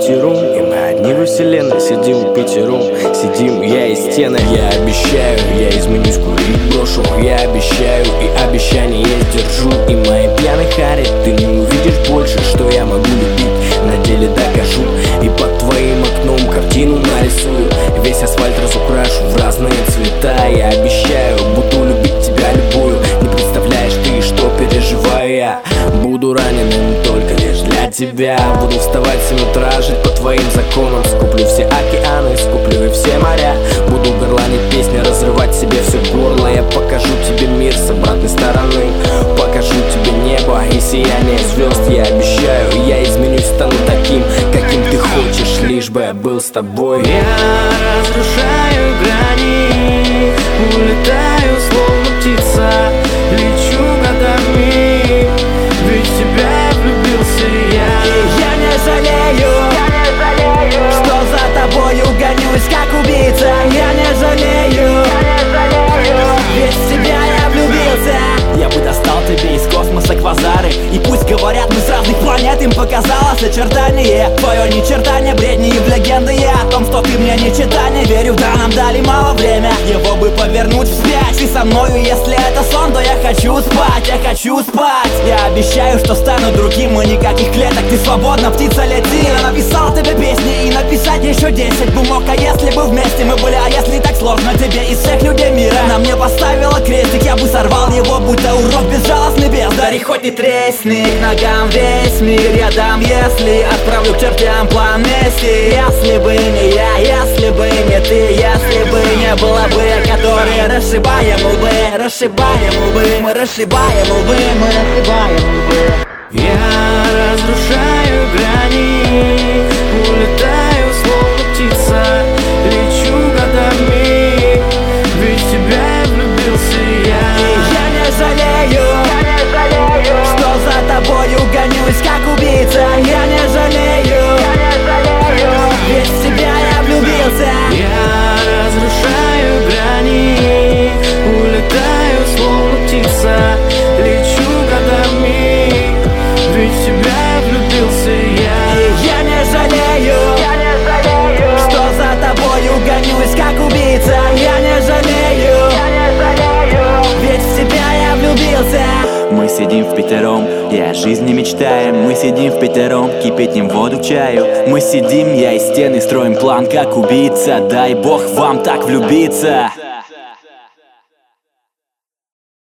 пятером, и мы одни во вселенной сидим пятером. Сидим я и стены. Я обещаю, я изменюсь, курить брошу. Я обещаю, и обещание я сдержу. И моей пьяной харе ты не увидишь больше, что я могу любить, на деле докажу. И под твоим окном картину нарисую, весь асфальт разукрашу в разные цвета. Я обещаю, буду любить тебя любую. Не представляешь ты, что переживаю я. Буду раненым только лишь для тебя. Буду вставать в 7 утра, жить по твоим законам. Скуплю все океаны, скуплю и все моря. Буду горланить песни, разрывать себе все горло. Я покажу тебе мир с обратной стороны, покажу тебе небо и сияние звезд. Я обещаю, я изменюсь, стану таким, каким ты хочешь, лишь бы я был с тобой. Я разрушаю грани, улетаю словно птица, лечу годами, ведь в тебя влюбился я. И я не жалею, что за тобою гонюсь, как убийца. Я не жалею, ведь в тебя я влюбился. Я бы достал тебе из космоса квазары, и пусть говорят, мы с разных планет, им показалось очертание твое ни черта не бредни, и в легенды я о том, что ты мне не чита. Не верю, да, нам дали мало время, его бы повернуть вспять. Ты со мною, если это сон, то я хочу спать, я хочу спать. Я обещаю, что стану другим, и никаких клеток, ты свободна, птица, лети. Я написал тебе песни, и написать еще 10 бы мог. А если бы вместе мы были, а если так сложно тебе из всех людей мира на мне поставила крестик, я бы сорвал его, будто урод безжалостный бездарь. Хоть и тресни к ногам весь мир, я дам, если отправлю к чертям план мести. Если бы не я, если бы не ты, если бы не было бы, которые расшибаем лбы, мы расшибаем лбы, мы расшибаем лбы. Я разрушаю грани, улетаю словно птица, лечу годами, ведь в тебя влюбился я. И я не жалею, что за тобою гонюсь, как убийца. Я не жалею, ведь в тебя я влюбился. Я разрушаю грани, улетаю словно птица, лечу годами, ведь в тебя влюбился я. И я не жалею, что за тобою гонюсь, как убийца. Я не жалею, ведь в тебя я влюбился. Мы сидим впятером и о жизни мечтаем. Мы сидим впятером, кипятим воду к чаю. Мы сидим, я и стены, строим план, как убийца. Дай бог вам так влюбиться.